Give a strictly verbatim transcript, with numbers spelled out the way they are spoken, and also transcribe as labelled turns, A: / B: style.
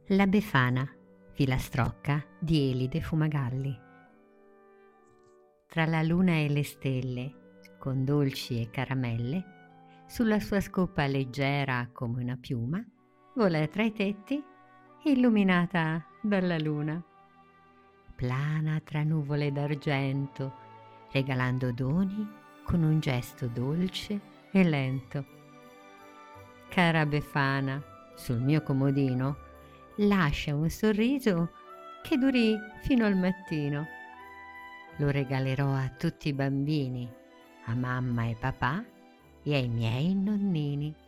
A: La Befana, filastrocca di Elide Fumagalli. Tra la luna e le stelle, con dolci e caramelle, sulla sua scopa leggera come una piuma, vola tra i tetti, illuminata dalla luna. Plana tra nuvole d'argento, regalando doni con un gesto dolce e lento. Cara Befana, sul mio comodino, lascia un sorriso che duri fino al mattino. Lo regalerò a tutti i bambini, a mamma e papà e ai miei nonnini.